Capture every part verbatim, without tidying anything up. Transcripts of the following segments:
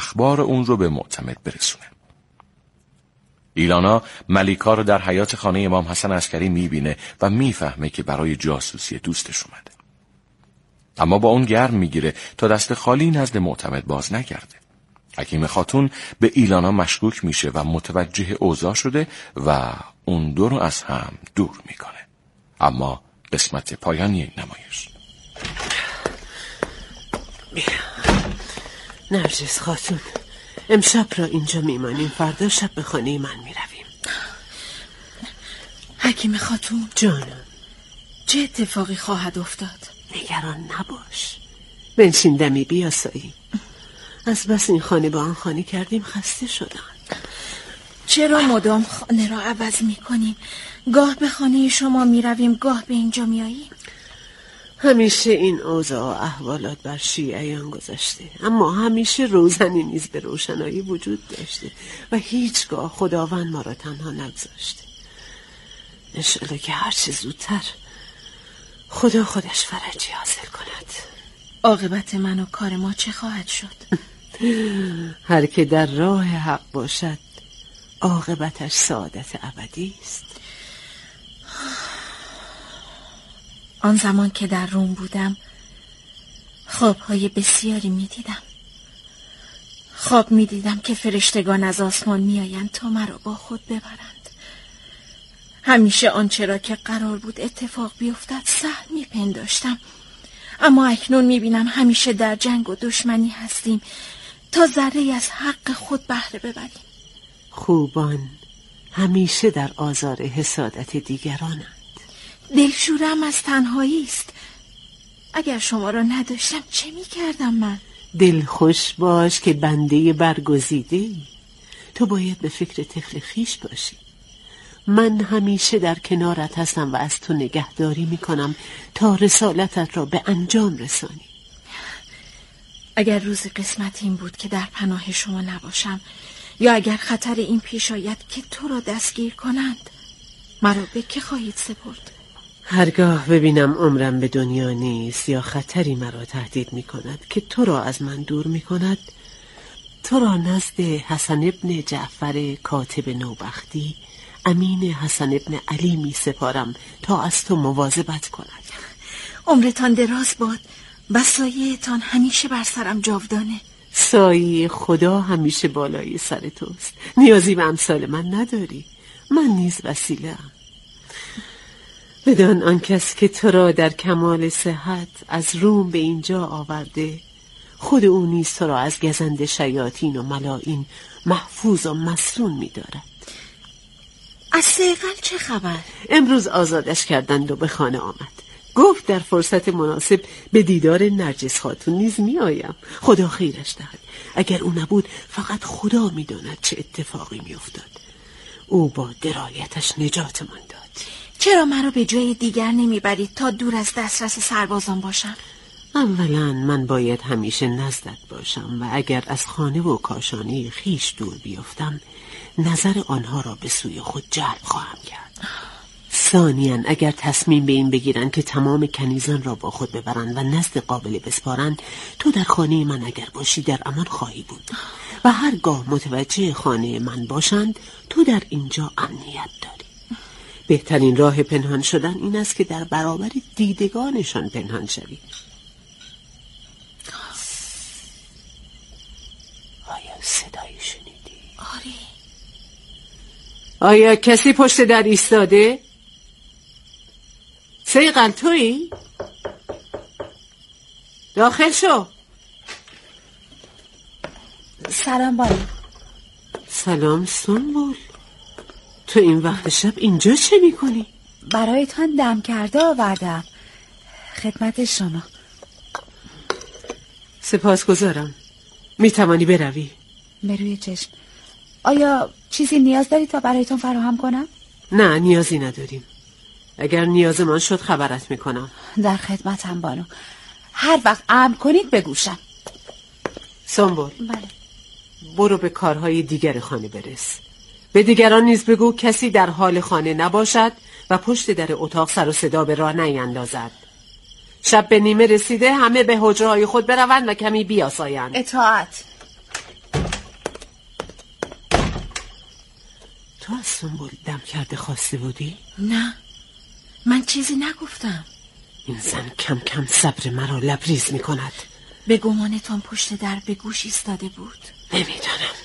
اخبار اون رو به معتمد برسونه. ایلانا ملیکا رو در حیاط خانه امام حسن عسکری میبینه و میفهمه که برای جاسوسی دوستش اومده. اما با اون گرم میگیره تا دست خالی نزد معتمد باز نگرده. حکیم خاتون به ایلانا مشکوک میشه و متوجه اوضاع شده و اون دو رو از هم دور میکنه. اما قسمت پایانی این نمایش. نرجس خاتون، امشب را اینجا میمانیم، فردا شب به خانه من میرویم. حکیم خاتون جانم، چه اتفاقی خواهد افتاد؟ نگران نباش، بنشین دمی بیاسایی. از بس این خانه با آن خانه کردیم خسته شدم. چرا مدام خانه را عوض میکنیم؟ گاه به خانه شما میرویم، گاه به اینجا میاییم. همیشه این اوضاع و احوالات بر شیعیان گذشته، اما همیشه روزنی نیز به روشنایی وجود داشته و هیچگاه خداوند ما را تنها نگذاشته. انشالله که هرچه زودتر خدا خودش فرجی حاصل کند. عاقبت من و کار ما چه خواهد شد؟ هر که در راه حق باشد عاقبتش سعادت ابدی است. آن زمان که در روم بودم خوابهای بسیاری می دیدم. خواب می دیدم که فرشتگان از آسمان می آیند تا مرا با خود ببرند. همیشه آنچه را که قرار بود اتفاق بیفتد سهل می پنداشتم، اما اکنون می بینم همیشه در جنگ و دشمنی هستیم تا ذره از حق خود بهره ببریم. خوبان همیشه در آزار حسادت دیگرانند. دلشورم از تنهایی است. اگر شما را نداشتم چه می کردم من؟ دل خوش باش که بنده برگزیده ای. تو باید به فکر طفل خیش باشی. من همیشه در کنارت هستم و از تو نگهداری می کنم تا رسالتت را به انجام رسانی. اگر روز قسمت این بود که در پناه شما نباشم، یا اگر خطر این پیش آید که تو را دستگیر کنند، مرا به که خواهید سپرد؟ هرگاه ببینم عمرم به دنیا نیست یا خطری مرا تهدید می کند که تو را از من دور می کند، تو را نزد حسن ابن جعفر کاتب نوبختی، امین حسن ابن علی می سپارم تا از تو مواظبت کند. عمرتان دراز باد و سایه‌تان همیشه بر سرم جاودانه. سایه خدا همیشه بالای سر توست. نیازی به امثال من نداری. من نیز وسیله ام. بدان آن کس که تو را در کمال صحت از روم به اینجا آورده، خود او نیز تو را از گزند شیاطین و ملائین محفوظ و مصون می دارد. از سیغل چه خبر؟ امروز آزادش کردند و به خانه آمد. گفت در فرصت مناسب به دیدار نرجس خاتون نیز می آیم. خدا خیرش دهد. اگر او نبود فقط خدا می داند چه اتفاقی می افتاد. او با درایتش نجاتمان داد. چرا مرا به جای دیگر نمی برید تا دور از دسترس سربازان باشم؟ اولا من باید همیشه نزدت باشم و اگر از خانه و کاشانه خیش دور بیفتم نظر آنها را به سوی خود جلب خواهم کرد. ثانیاً اگر تصمیم به این بگیرن که تمام کنیزان را با خود ببرند و نزد قابل بسپارند، تو در خانه من اگر باشی در امان خواهی بود و هرگاه متوجه خانه من باشند تو در اینجا امنیت داری. بهترین راه پنهان شدن این است که در برابر دیدگانشان پنهان شوی. آیا صدایی شنیدی؟ آره. آیا کسی پشت در ایستاده؟ سیغل تویی؟ داخل شو. سلام بایی. سلام سنبول. تو این وقت شب اینجا چه میکنی؟ برایتان دم کرده آوردم خدمت شما. سپاسگزارم. میتوانی بروی؟ به روی چشم. آیا چیزی نیاز داری تا برایتان فراهم کنم؟ نه نیازی نداریم. اگر نیازمان شد خبرت میکنم. در خدمتم بانو. هر وقت امر کنید بگوشم. سنبول. بله. برو به کارهای دیگر خانه برس. به دیگران نیز بگو کسی در حال خانه نباشد و پشت در اتاق سر و صدا به راه نیندازد. شب به نیمه رسیده همه به حجره‌های خود بروند و کمی بیاسایند. اطاعت. تو از سنبول دم کرده خواسته بودی؟ نه، من چیزی نگفتم. این زن کم کم صبر مرا لبریز می کند. به گمانتان پشت در به گوش ایستاده بود. نمیدانم.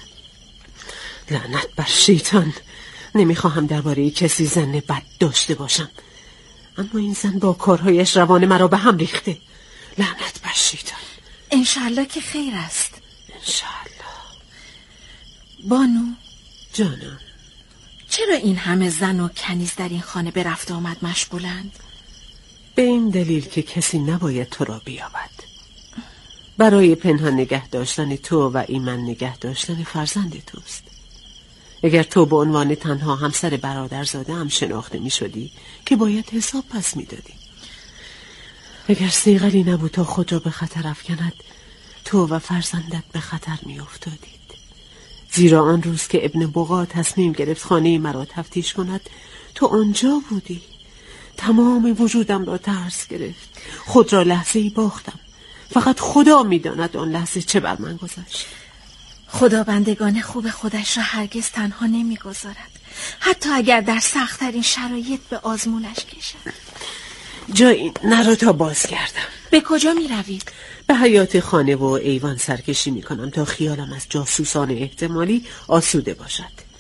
لعنت بر شیطان. نمیخواهم درباره کسی زن بد داشته باشم، اما این زن با کارهایش روان مرا به هم ریخته. لعنت بر شیطان. انشالله که خیر است. انشالله. بانو جانم، چرا این همه زن و کنیز در این خانه به رفت آمد مشغولند؟ به این دلیل که کسی نباید تو را بیابد. برای پنهان نگه داشتن تو و ایمن نگه داشتن فرزند توست. اگر تو به عنوان تنها همسر برادرزاده هم شناخته می شدی که باید حساب پس می دادی. اگر صیقلی نبود تا خود را به خطر افکند، تو و فرزندت به خطر می افتادید. زیرا آن روز که ابن بقا تصمیم گرفت خانه مرا تفتیش کند، تو آنجا بودی. تمام وجودم را ترس گرفت. خود را لحظه‌ای باختم. فقط خدا می‌داند آن لحظه چه بر من گذشت. خدا بندگان خوب خودش را هرگز تنها نمی‌گذارد، حتی اگر در سخت‌ترین شرایط به آزمونش کشد. جایی نرو تا بازگردم. به کجا می‌روید؟ به حیاط خانه و ایوان سرکشی می‌کنم تا خیالم از جاسوسان احتمالی آسوده باشد.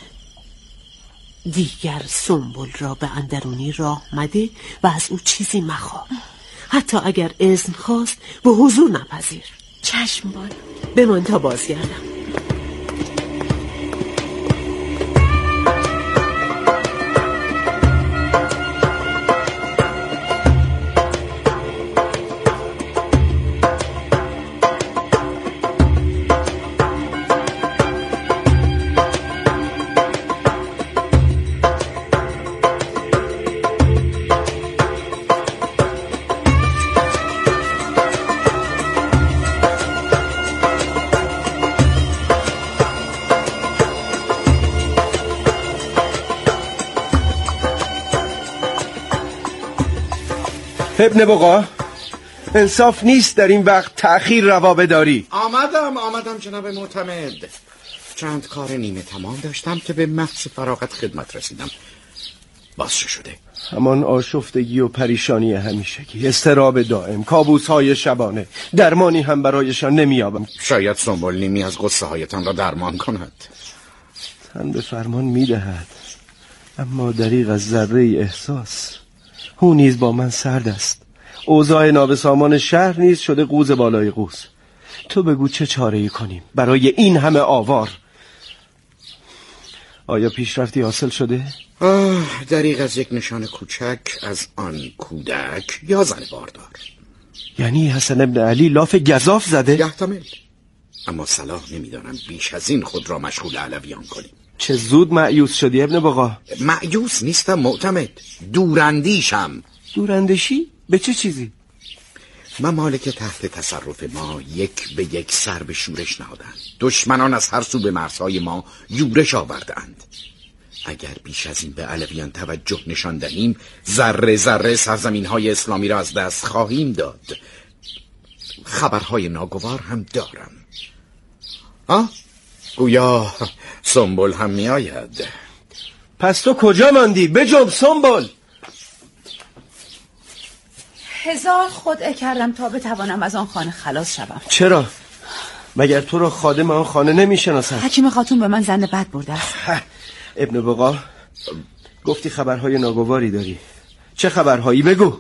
دیگر سنبل را به اندرونی راه مده و از او چیزی مخواه. حتی اگر اذن خواست به حضور نپذیر. چشم بانو. بمان تا بازگردم. ابن بقا، انصاف نیست در این وقت تأخیر روا بداری. آمدم آمدم جناب معتمد. چند کار نیمه تمام داشتم که به محض فراغت خدمت رسیدم. باز چه شده؟ همان آشفتگی و پریشانی همیشگی، اضطراب دائم، کابوس‌های شبانه. درمانی هم برایشان نمی‌یابم. شاید سنبل نیمی از غصه هایتان را درمان کند. تن به فرمان می‌دهد، اما دریغ از ذره احساس. او نیز با من سرد است. اوضاع نابسامان شهر نیز شده قوز بالای قوز. تو بگو چه چاره‌ای کنیم برای این همه آوار؟ آیا پیشرفتی حاصل شده؟ آه، دریغ از یک نشان کوچک از آن کودک یا زن باردار. یعنی حسن ابن علی لاف گزاف زده؟ یحتمل، اما صلاح نمیدانم بیش از این خود را مشغول علویان کنیم. چه زود مایوس شدی ابن بقا. مایوس نیستم معتمد، دوراندیشم. دوراندیشی؟ به چه چیزی؟ ممالک تحت تصرف ما یک به یک سر به شورش نهادند. دشمنان از هر سو به مرزهای ما یورش آوردند. اگر بیش از این به علویان توجه نشان دهیم، ذره ذره سرزمین‌های اسلامی را از دست خواهیم داد. خبرهای ناگوار هم دارم. آه؟ گویا سنبل هم می آید. پس تو کجا ماندی؟ بجنب سنبل. هزار خدعه کردم تا بتوانم از آن خانه خلاص شوم. چرا؟ مگر تو را خادم آن خانه نمی شناسد؟ حکیم خاتون به من زن بد برده است. ابن بقا، گفتی خبرهای ناگواری داری. چه خبرهایی؟ بگو.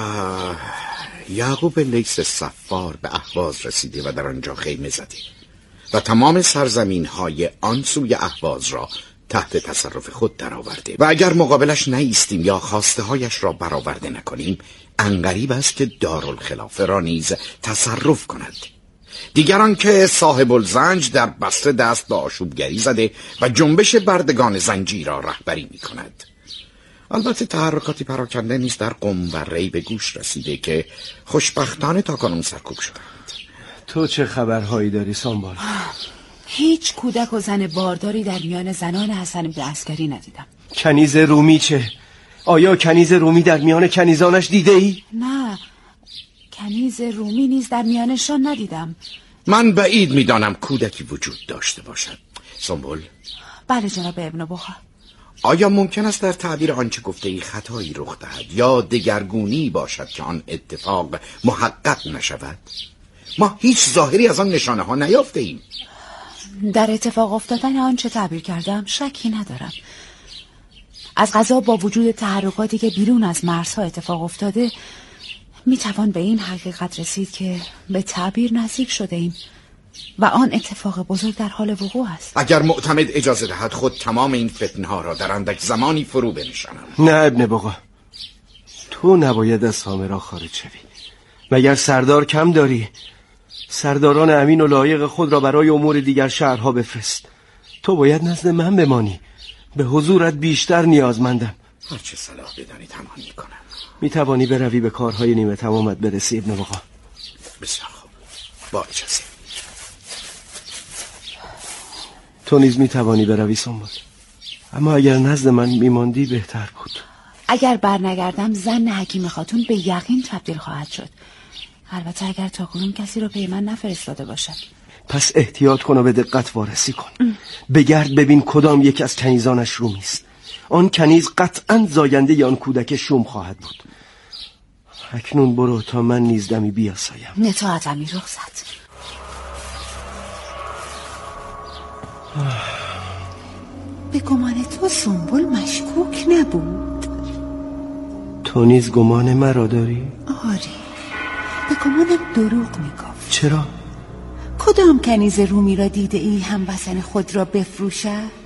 یعقوب لیث صفار به اهواز رسیده و در آنجا خیمه زده و تمام سرزمین های آن سوی اهواز را تحت تصرف خود درآورده و اگر مقابلش نایستیم یا خواسته هایش را برآورده نکنیم، عنقریب است که دارالخلافه را نیز تصرف کند. دیگران که صاحب الزنج در بصره دست به آشوبگری زده و جنبش بردگان زنجی را رهبری می کند. البته تحرکاتی پراکنده نیز در قم و ری به گوش رسیده که خوشبختانه تاکنون سرکوب شدند. تو چه خبرهایی داری سنبل؟ هیچ کودک و زن بارداری در میان زنان حسن بن عسکری ندیدم. کنیز رومی چه؟ آیا کنیز رومی در میان کنیزانش دیده ای؟ نه، کنیز رومی نیز در میانشان ندیدم. من بعید میدانم کودکی وجود داشته باشد. سنبل، بله جناب ابن بخار. آیا ممکن است در تعبیر آنچه گفته ای خطایی رخ دهد یا دگرگونی باشد که آن اتفاق محقق نشود؟ ما هیچ ظاهری از آن نشانه ها نیافته ایم. در اتفاق افتادن آنچه تعبیر کردم شکی ندارم. از قضا با وجود تحرکاتی که بیرون از مرزها اتفاق افتاده میتوان به این حقیقت رسید که به تعبیر نزدیک شده ایم و آن اتفاق بزرگ در حال وقوع است. اگر معتمد اجازه دهد خود تمام این فتنه ها را در اندک زمانی فرو بنشانم. نه ابن بقا، تو نباید از سامرا خارج شوی. مگر سردار کم داری؟ سرداران امین و لایق خود را برای امور دیگر شهرها بفرست. تو باید نزد من بمانی. به حضورت بیشتر نیازمندم. هر چه صلاح بدانی تمام میکنم. میتوانی بروی به کارهای نیمه تمامت برسی ابن بقا. بسیار خوب، با اجازه. تو نیز میتوانی بروی سنبل، اما اگر نزد من میماندی بهتر بود. اگر برنگردم زن حکیم خاتون به یقین تبدیل خواهد شد، البته اگر تا کنون کسی رو پی من نفرستاده باشد. پس احتیاط کن و به دقت وارسی کن. ام. بگرد ببین کدام یک از کنیزانش رومی است. آن کنیز قطعاً زاینده آن کودک شوم خواهد بود. اکنون برو تا من نیز دمی بیاسایم. نطاعت امیر رخصت. به گمان تو سنبل مشکوک نبود؟ تو نیز گمان مرا داری؟ آری، به گمانم دروغ میگفت. چرا؟ کدام کنیز رومی را دیده ای هم وطن خود را بفروشد؟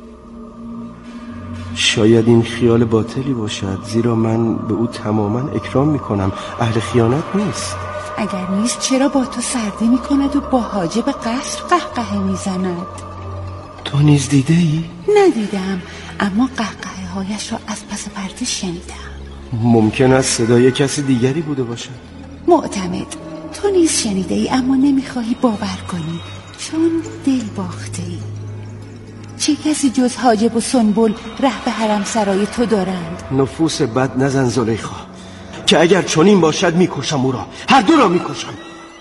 شاید این خیال باطلی باشد، زیرا من به او تماما اکرام میکنم. اهل خیانت نیست. اگر نیست چرا با تو سردی میکند و با حاجب قصر قهقه میزند؟ تو نیز دیده ای؟ ندیدم، اما قهقه هایش را از پس پرده شنیدم. ممکن است صدای کسی دیگری بوده باشد. معتمد، تو نیز شنیده ای اما نمیخواهی باور کنی چون دل باخته ای. چه کسی جز حاجب و سنبل ره به حرم سرای تو دارند؟ نفوس بد نزن زلیخا، که اگر چنین باشد میکشم او را، هر دو را میکشم.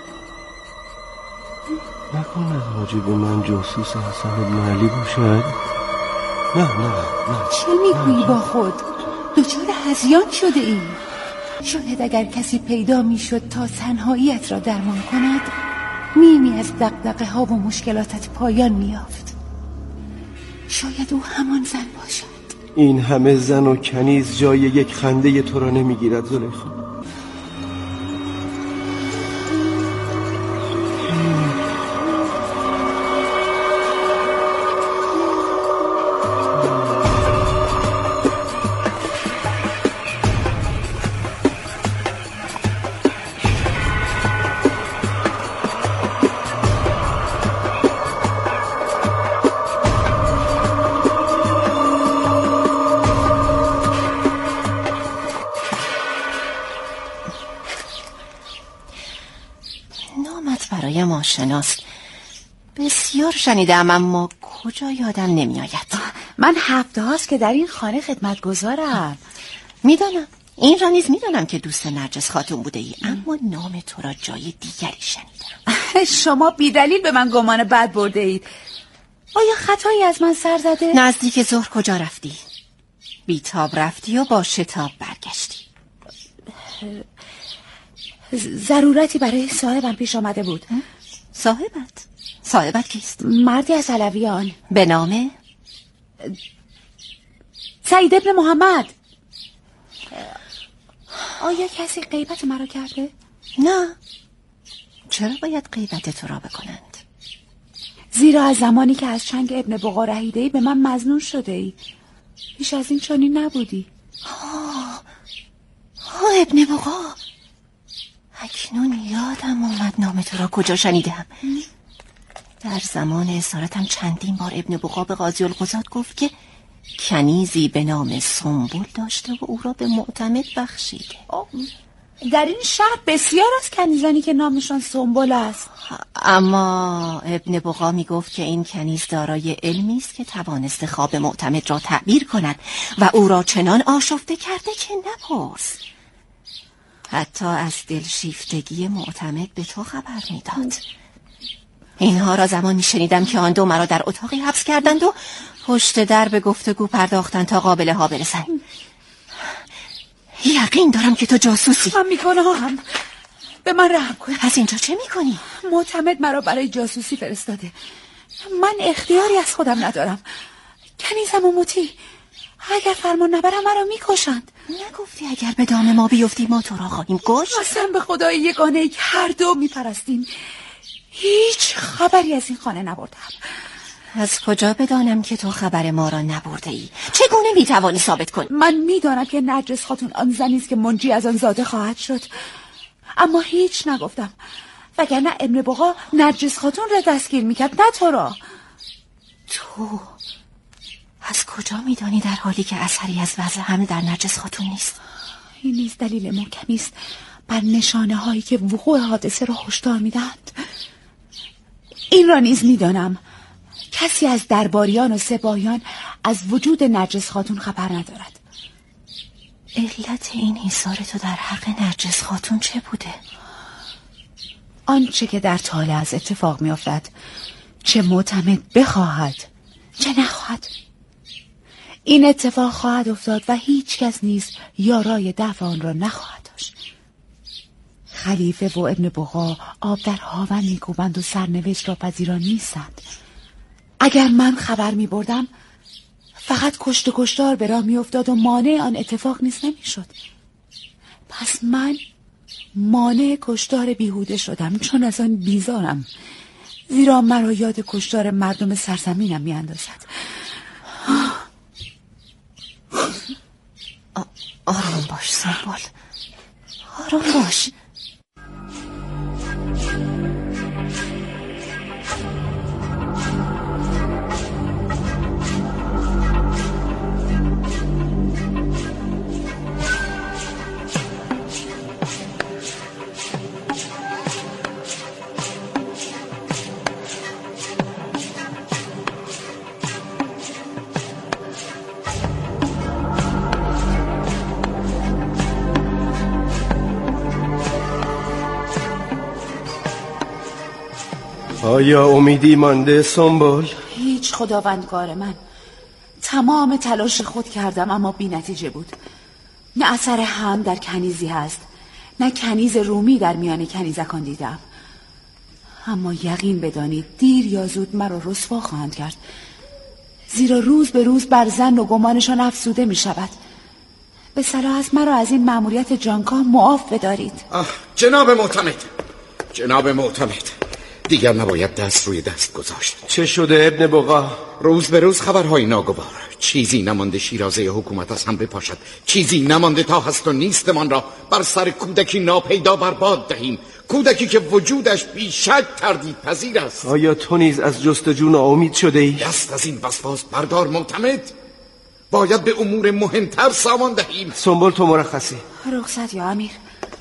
نکند حاجب من جاسوس حسن بن علی باشد؟ نه نه نه. چه میگویی با خود؟ دچار هذیان شده ای؟ شاید اگر کسی پیدا میشد تا تنهاییت را درمان کند، نیمی از دغدغه ها و مشکلاتت پایان میافت. شاید او همان زن باشد. این همه زن و کنیز جای یک خنده تو را نمیگیرد زلیخا. آشناست. بسیار شنیدم اما کجا یادم نمی آید. من هفته هاست که در این خانه خدمت گذارم. میدانم، این را نیز میدانم که دوست نرجس خاتون بوده ای، اما نام تو را جای دیگری شنیدم. شما بیدلیل به من گمان بد برده اید. آیا خطایی از من سر زده؟ نزدیک ظهر کجا رفتی؟ بیتاب رفتی و با شتاب برگشتی؟ ضرورتی برای صاحبم پیش آمده بود. صاحبت؟ صاحبت کیست؟ مردی از علویان به نام سعید ابن محمد. آیا کسی غیبت مرا کرده؟ نه. چرا باید غیبت تو را بکنند؟ زیرا از زمانی که از چنگ ابن بقا رهیده‌ای به من مظنون شده ای. پیش از این چنین نبودی. آه آه ابن بقا، اکنون یادم آمد نام تو را کجا شنیدم. در زمان اسارتم چندین بار ابن بقا به قاضی القضات گفت که کنیزی به نام سنبل داشته و او را به معتمد بخشیده. در این شهر بسیار از کنیزانی که نامشان سنبل است. اما ابن بقا می گفت که این کنیز دارای علمی است که توانسته خواب معتمد را تعبیر کند و او را چنان آشفته کرده که نپرس. حتی از دلشیفتگی معتمد به تو خبر میداد. اینها را زمانی شنیدم که آن دو مرا در اتاقی حبس کردند و پشت در به گفتگو پرداختن تا قابله ها برسن. یقین دارم که تو جاسوسی. من میکنم. به من رحم کن. از اینجا چه میکنی؟ معتمد مرا برای جاسوسی فرستاده. من اختیاری از خودم ندارم. کنیزم و موتی اگر فرمان نبرم مرا میکشند. نگفتی اگر به دام ما بیفتی ما تو را خواهیم کشت؟ قسم به خدای یگانه ای که هر دو میپرستیم. هیچ خبری از این خانه نبردم. از کجا بدانم که تو خبر ما را نبرده ای؟ چگونه میتوانی ثابت کنی؟ من میدانم که نرجس خاتون آن زنی است که منجی از آن زاده خواهد شد، اما هیچ نگفتم، وگرنه ابن بقا نرجس خاتون را دستگیر میکرد، نه تو را. تو از کجا میدانی در حالی که اثری از وضع حمل در نرجس خاتون نیست؟ این نیز دلیل محکمی است بر نشانه هایی که وقوع حادثه را هشدار میدهند. این را نیز میدانم کسی از درباریان و سپاهیان از وجود نرجس خاتون خبر ندارد. علت این ایثار تو در حق نرجس خاتون چه بوده؟ آنچه که در طالع از اتفاق میافتد، چه معتمد بخواهد چه نخواهد، این اتفاق خواهد افتاد و هیچ کس نیز یارای دفع آن را نخواهد داشت. خلیفه و ابن بقا آب در هاون میکوبند و سرنوشت را پذیران نیستند. اگر من خبر می بردم فقط کشت و کشتار به راه می افتاد و مانع آن اتفاق نیز نمی شد. پس من مانع کشتار بیهوده شدم، چون از آن بیزارم، زیرا مرا یاد کشتار مردم سرزمینم می اندازد. آرام باش سنبال، آرام باش. آیا امیدی مانده سنبل؟ هیچ خداوندگار من، تمام تلاش خود کردم اما بی نتیجه بود. نه اثر هم در کنیزی هست، نه کنیز رومی در میان کنیزکان دیدم. اما یقین بدانید دیر یا زود مرا رسوا خواهند کرد، زیرا روز به روز بر زن و گمانشان افزوده می شود. به صلاح است مرا از این مأموریت جانکاه معاف بدارید. جناب معتمد، جناب معتمد، دیگر نباید دست روی دست گذاشت. چه شده ابن بقا؟ روز به روز خبرهای ناگوار. چیزی نمانده شیرازه حکومت از هم بپاشد، چیزی نمانده تا هست و نیستمان را بر سر کودکی ناپیدا برباد دهیم، کودکی که وجودش بیشک تردید پذیر است. آیا تو نیز از جستجو ناامید شده ای؟ دست از این وسواس بردار معتمد، باید به امور مهمتر سامان دهیم. سنبل تو مرخصی. رخصت یا امیر.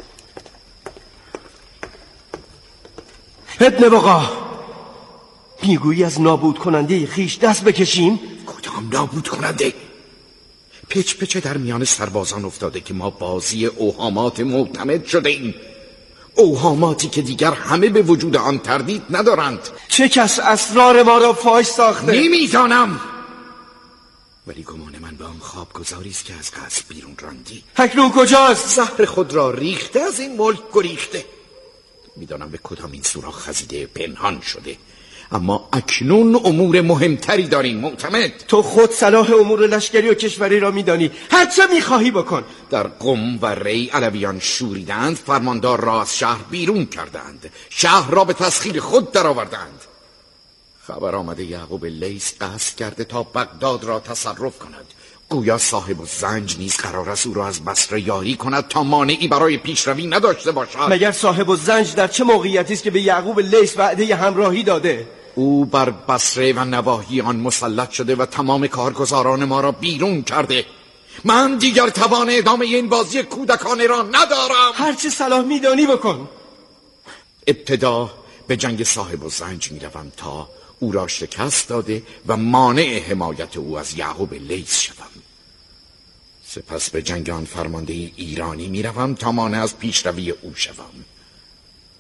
ابن بقا، میگویی از نابود کننده خیش دست بکشیم؟ کدام نابود کننده؟ پچ پچ در میان سربازان افتاده که ما بازی اوهامات معتمد شده ایم، اوهاماتی که دیگر همه به وجود آن تردید ندارند. چه کس اسرار ما را فاش ساخته؟ نمیدانم، ولی گمان من به آن خواب گذاری است که از قصر بیرون راندی. اکنون کجاست؟ زهر خود را ریخته از این ملک گریخته. میدانم به کدام این سوراخ خزیده پنهان شده، اما اکنون امور مهمتری داریم معتمد. تو خود صلاح امور لشکری و کشوری را میدانی، هر چه میخواهی بکن. در قم و ری علویان شوریدند، فرماندار را از شهر بیرون کردند، شهر را به تسخیر خود درآوردند. خبر آمده یعقوب لیث قصد کرده تا بغداد را تصرف کند. گویا صاحب الزنج نیز قرار است او را از بصره یاری کند تا مانعی برای پیشروی نداشته باشد. مگر صاحب الزنج در چه موقعیتی است که به یعقوب لیث وعده همراهی داده؟ او بر بصره و نواحی آن مسلط شده و تمام کارگزاران ما را بیرون کرده. من دیگر توان ادامه این بازی کودکانه را ندارم. هر چه صلاح میدانی بکن. ابتدا به جنگ صاحب الزنج میروم تا او را شکست داده و مانع حمایت او از یعقوب لیث شوم. سپس به جنگ آن فرمانده ایرانی میروم تا مانع از پیشروی او شوم.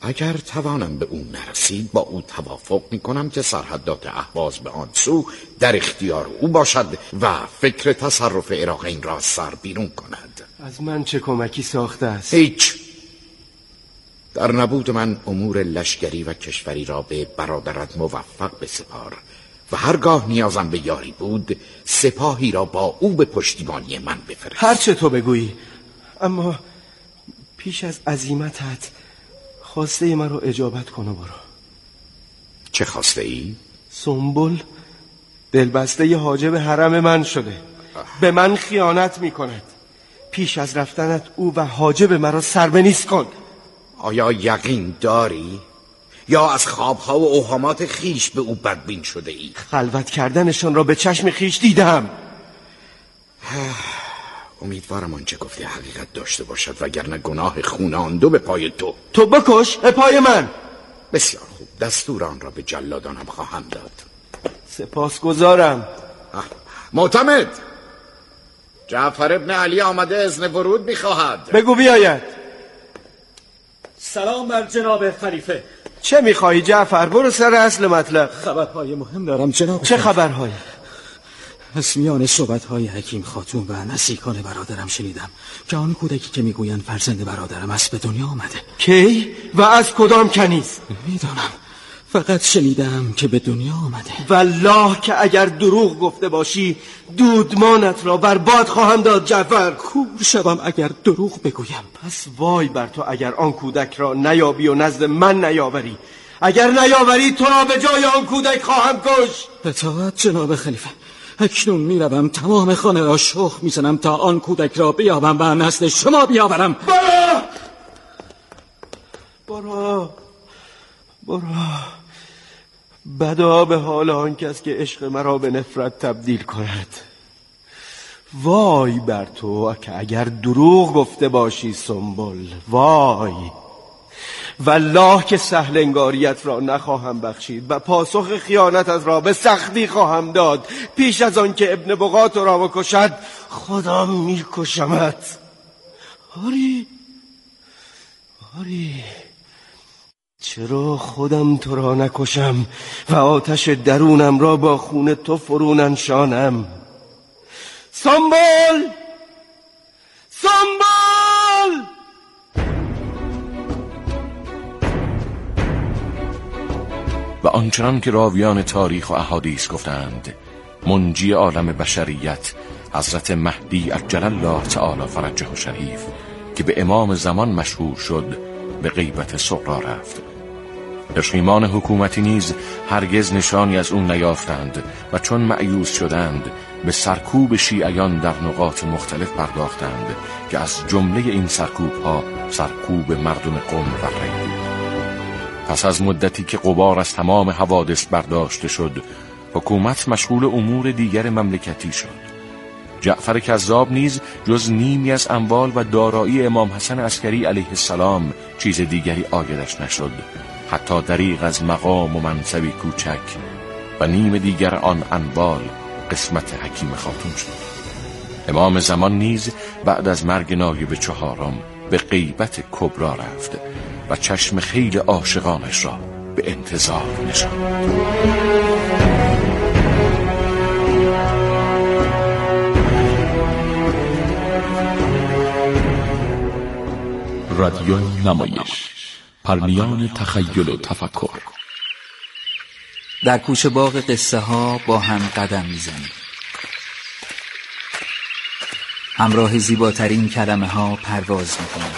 اگر توانم به او نرسید با او توافق میکنم که سرحدات اهواز به آن سو در اختیار او باشد و فکر تصرف عراقین را سر بیرون کند. از من چه کمکی ساخته است؟ هیچ. در نبود من امور لشکری و کشوری را به برادرت موفق بسپار و هرگاه نیازم به یاری بود سپاهی را با او به پشتیبانی من بفرست. هر چه تو بگویی، اما پیش از عزیمتت خواسته من رو اجابت کن و برو. چه خواسته ای؟ سنبل دلبسته ی حاجب حرم من شده، به من خیانت می کند. پیش از رفتنت او و حاجب مرا سر به نیست کن. آیا یقین داری؟ یا از خوابها و اوهامات خیش به او بدبین شده ای؟ خلوت کردنشان را به چشم خیش دیدم. امیدوارم آنچه گفتی حقیقت داشته باشد، وگرنه گناه خون آن دو به پای تو. تو بکش به پای من. بسیار خوب، دستور آن را به جلادانم خواهم داد. سپاسگزارم. معتمد، جعفر ابن علی آمده اذن ورود میخواهد. بگو بیاید. سلام بر جناب خلیفه. چه میخواهی جعفر؟ برو سر اصل مطلب. خبرهای مهم دارم جناب. چه خبرهایی؟ از میان صحبت‌های حکیم خاتون و نزدیکان برادرم شنیدم که آن کودکی که میگویند فرزند برادرم است به دنیا آمده. کی؟ و از کدام کنیز؟ میدانم، فقط شنیدم که به دنیا آمده. والله که اگر دروغ گفته باشی دودمانت را برباد خواهم داد جعفر. کور شوم اگر دروغ بگویم. پس وای بر تو اگر آن کودک را نیابی و نزد من نیاوری. اگر نیاوری تو را به جای آن کودک خواهم کش. اطاعت جناب خلیفه. اکنون میروم تمام خانه را شخ میزنم تا آن کودک را بیابم و نزد شما بیاورم. برو برو برو. بدا به حال آن کس که عشق مرا به نفرت تبدیل کند. وای بر تو که اگر دروغ گفته باشی سنبل. وای والله که سهل انگاریت را نخواهم بخشید و پاسخ خیانتت را به سختی خواهم داد. پیش از آن که ابن بغات را بکشد خودم میکشمت. آری آری چرا خودم تو را نکشم و آتش درونم را با خون تو فرو ننشانم؟ سنبل سنبل. و آنچنان که راویان تاریخ و احادیث گفتند، منجی عالم بشریت حضرت مهدی عجل الله تعالی فرجه شریف که به امام زمان مشهور شد به غیبت صغرا رفت. دشمنان حکومتی نیز هرگز نشانی از اون نیافتند و چون مأیوس شدند به سرکوب شیعیان در نقاط مختلف پرداختند که از جمله این سرکوب ها سرکوب مردم قم و ری. پس از مدتی که غبار از تمام حوادث برداشته شد، حکومت مشغول امور دیگر مملکتی شد. جعفر کذاب نیز جز نیمی از اموال و دارایی امام حسن عسکری علیه السلام چیز دیگری آیدش نشد، حتی دریغ از مقام و منصبی کوچک و نیم دیگر آن اموال قسمت حکیم خاتون شد. امام زمان نیز بعد از مرگ نایب چهارم به غیبت کبرا رفت و چشم خیل عاشقانش را به انتظار نشاند. رادیو نمایش، پرنیان تخیل و تفکر. در کوچه باغ قصه ها با هم قدم میزنیم. همراه زیباترین کلمه ها پرواز میکنیم.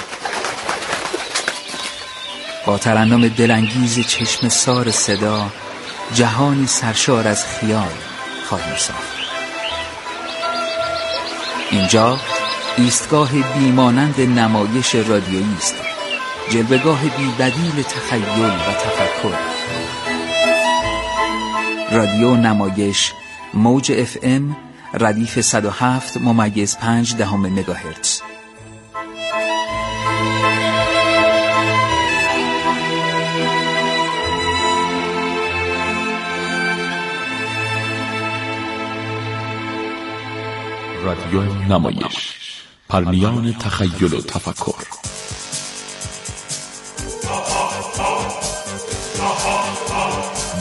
با ترنم دلانگیز چشم سار صدا جهانی سرشار از خیال خواهیم ساخت. اینجا ایستگاه بیمانند نمایش رادیویی است، جلوه‌گاه بی‌بدیل تخیل و تفکر. رادیو نمایش، موج اف ام، ردیف صد و هفت ممیز پنج دهم مگاهرتز. رادیو نمایش، پرنیان تخیل و تفکر.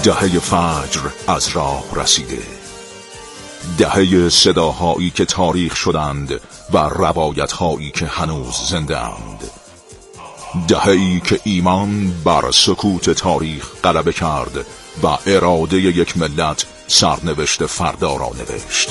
دهه فجر از راه رسیده، دهه صداهایی که تاریخ شدند و روایتهایی که هنوز زنده اند، دهه‌ای که ایمان بر سکوت تاریخ غلبه کرد و اراده یک ملت سرنوشت فردا را نوشت.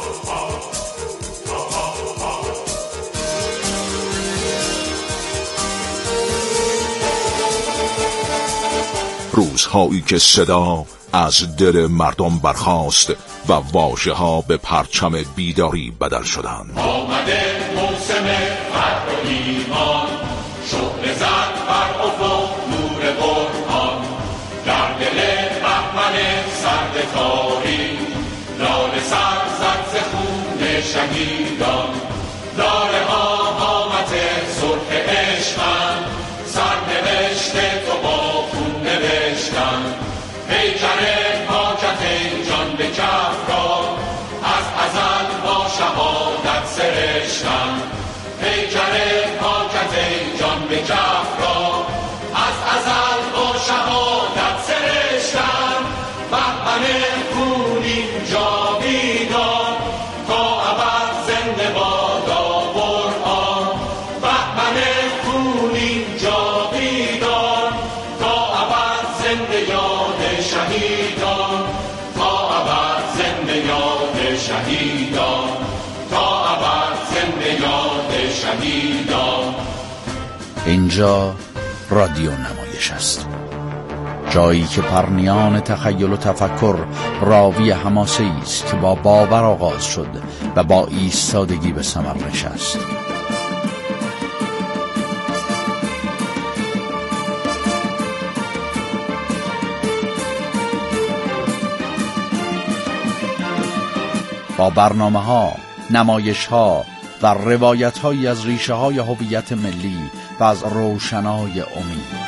روزهایی که صدا از دل مردم برخاست و واژه ها به پرچم بیداری بدل شدند. آمده موسم فرد و ایمان، شعله زد بر افق نور برهان، در دل بهمن سرد تاریک، لاله سر زد ز خون شهیدان. لاله ها قامت سرخ عشقند، سرنوشت تو با خون نوشتند. پیکر پاکت جان به کف را، از ازل با شهادت سرشتند. پیکر پاکت جان به کف را، از ازل با شهادت سرشتند. بهمن خونین جاویدان، تا ابد زنده بادا قرآن. بهمن خونین جاویدان، تا ابد زنده یاد شهیدان. تا ابد زنده یاد شهیدان. تا ابد زنده یاد شهیدان. اینجا رادیو نمایش است، جایی که پرنیان تخیل و تفکر راوی حماسه‌ای است که با باور آغاز شد و با ایستادگی به ثمر نشست. با برنامه‌ها، نمایش‌ها و روایت‌هایی از ریشه‌های هویت ملی و از روشنای امید.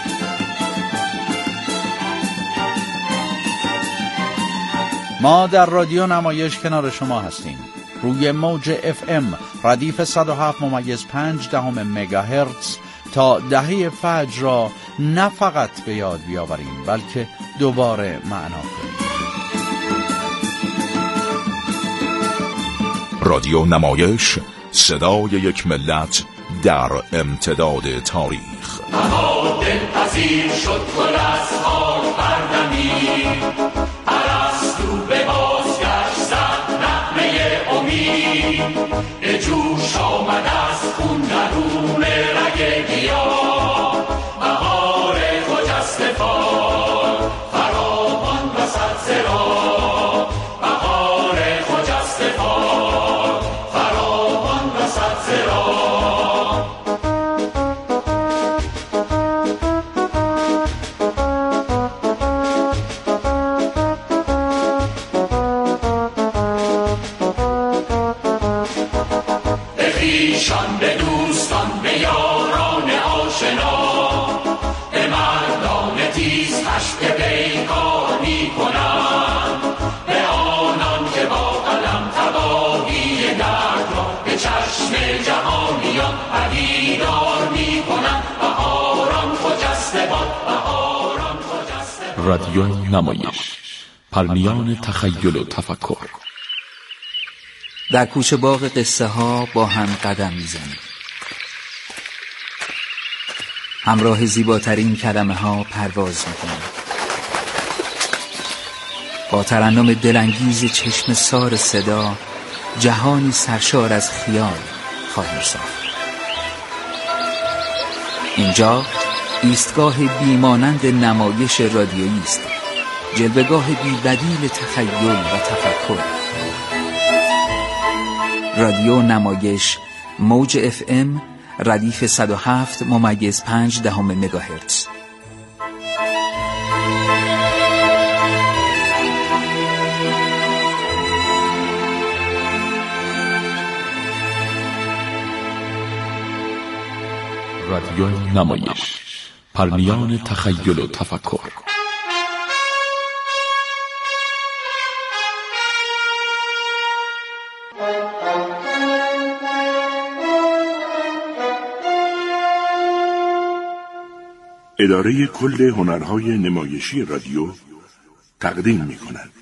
ما در رادیو نمایش کنار شما هستیم، روی موج اف ام ردیف صد و هفت ممیز پنج دهم مگاهرتز تا دهه فجر را نه فقط به یاد بیاوریم بلکه دوباره معنا کنیم. رادیو نمایش، صدای یک ملت در امتداد تاریخ. اما دلپذیر شد گل از خاک بردمید، ارسطو به بازگشت زد نغمه امید. به جوش آمد از خون درون رگ گیاه، بهار خجسته فال فراوان وسط ز راه. بهار خجسته فال فراوان وسط ز راه. به خویشان، به دوستان، به یاران آشنا، به مردان تیز خشم که پیکانی کنند. به آنان که با قلم تباهی درد را به چشم جهانیان پدیدار می کنند. بهاران خجسته باد، بهاران خجسته باد. رادیو نمایش، پرنیان تخیل و تفکر. در کوچه باغ قصه ها با هم قدم میزنیم، همراه زیباترین کلمه ها پرواز میکنیم، با ترنم دلانگیز چشم سار صدا جهانی سرشار از خیال خواهیم ساخت. اینجا ایستگاه بیمانند نمایش رادیویی است، جلوه‌گاه بی‌بدیل تخیل و تفکر. رادیو نمایش، موج اف ام ردیف صد و هفت ممیز پنج دهم مگاهرتز. رادیو نمایش، پرنیان تخیل و تفکر. اداره کل هنرهای نمایشی رادیو تقدیم می کند.